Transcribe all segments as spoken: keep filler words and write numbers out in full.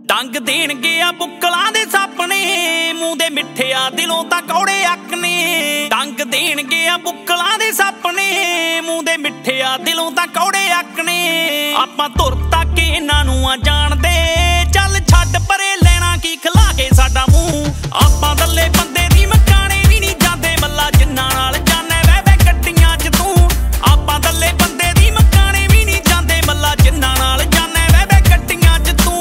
ਡੰਗ ਦੇਣਗੇ ਆ ਬੁੱਕਲਾਂ ਦੇ ਸੱਪ ਨੇ, ਮੂੰਹ ਦੇ ਮਿੱਠੇ ਆ ਦਿਲੋਂ ਤਾਂ ਕੌੜੇ ਅੱਕ ਨੇ। ਡੰਗ ਦੇਣਗੇ ਆ ਬੁੱਕਲਾਂ ਦੇ ਸੱਪ ਨੇ, ਮੂੰਹ ਦੇ ਮਿੱਠੇ ਆ ਦਿਲੋਂ ਤਾਂ ਕੌੜੇ ਅੱਕ ਨੇ। ਆਪਾਂ ਧੁਰ ਤੱਕ ਇਹਨਾਂ ਨੂੰ ਆ ਜਾਣਦੇ, ਚੱਲ ਛੱਡ ਪਰੇ ਲੈਣਾ ਕੀ ਖਿਲਾ ਕੇ ਸਾਡਾ ਮੂੰਹ। ਆਪਾਂ ਦੱਲੇ ਬੰਦੇ ਦੀ ਮਕਾਣੇ ਵੀ ਨਹੀਂ ਜਾਂਦੇ ਮੱਲਾ, ਜਿੰਨਾਂ ਨਾਲ ਜਾਨੇ ਵਹਿ ਵਹਿ ਗੱਡੀਆਂ 'ਚ ਤੂੰ। ਆਪਾਂ ਦੱਲੇ ਬੰਦੇ ਦੀ ਮਕਾਣੇ ਵੀ ਨਹੀਂ ਜਾਂਦੇ ਮੱਲਾ, ਜਿੰਨਾਂ ਨਾਲ ਜਾਨੇ ਵਹਿ ਵਹਿ ਗੱਡੀਆਂ 'ਚ ਤੂੰ।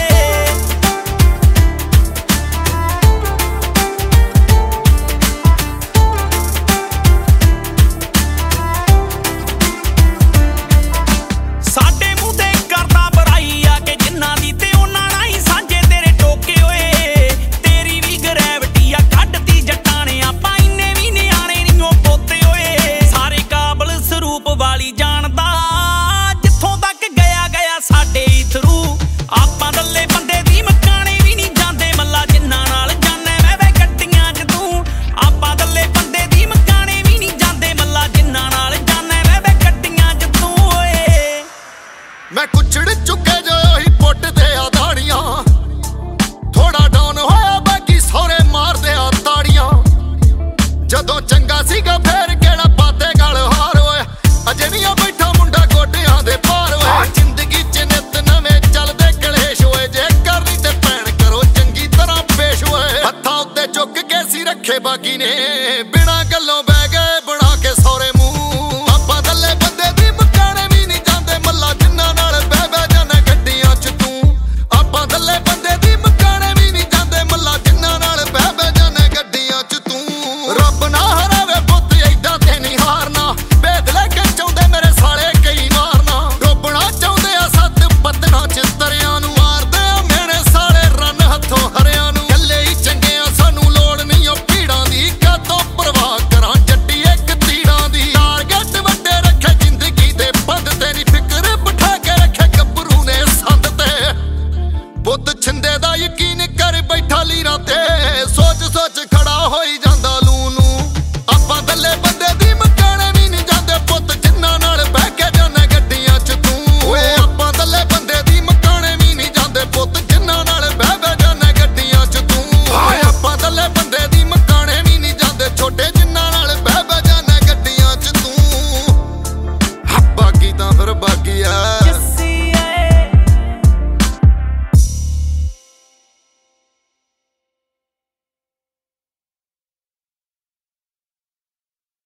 ਸਾਡੇ ਮੂੰਹ ਤੇ ਕਰਦਾ ਬੁਰਾਈ ਆ ਕੇ ਜਿੰਨਾਂ ਦੀ, ਤੇ ਉਹਨਾਂ ਨਾਲ ਹੀ ਸਾਂਝੇ ਤੇਰੇ ਟੋਕੇ ਓਏ। ਤੇਰੀ ਵੀ ਗ੍ਰੈਵਿਟੀ ਆ ਕੱਢਦੀ ਜੱਟਾਂ ਨੇ, ਆਪਾਂ ਇੰਨੇ ਵੀ ਨਿਆਣੇ ਨੀ ਓ ਪੋਤੇ ਓਏ। ਸਾਰੇ ਕਾਬਲ ਸਰੂਪ ਵਾਲੀ ਜਾਣਦਾ, ਜਿੱਥੋਂ ਤੱਕ ਗਿਆ ਗਿਆ ਸਾਡੇ ਥਰੂ। ਆਪਾਂ ਦੱਲੇ ਬੰਦੇ ਦੀ ਮਕਾਣੇ ਵੀ ਨਹੀਂ ਜਾਂਦੇ ਮੱਲਾ, ਜਿੰਨਾਂ ਨਾਲ ਜਾਨੇ ਵਹਿ ਵਹਿ ਗੱਡੀਆਂ 'ਚ ਤੂੰ। ਆਪਾਂ ਦੱਲੇ ਬੰਦੇ ਦੀ ਮਕਾਣੇ ਵੀ ਨਹੀਂ ਜਾਂਦੇ ਮੱਲਾ, ਜਿੰਨਾਂ ਨਾਲ ਜਾਨੇ ਵਹਿ ਵਹਿ ਗੱਡੀਆਂ 'ਚ ਤੂੰ ਓਏ। ਮੈਂ ਕੁਚੜ ਚੁੱਕੇ ਜੋ ਹੀ ਪੁੱਟ ਦੇ ਆ ਦਾੜੀਆਂ, ਥੋੜਾ ਡਾਊਨ ਹੋਇਆ ਬਾਕੀ ਸਹੁਰੇ ਮਾਰਦੇ ਆ ਤਾੜੀਆਂ। ਜਦੋਂ ਚੰਗਾ ਸੀਗਾ ਫੇਰ ਕਿਹੜਾ ਪਾਤੇ ਗਲ ਹਾਰ ਹੋਇਆ, ਅਜੇ ਨਹੀਂ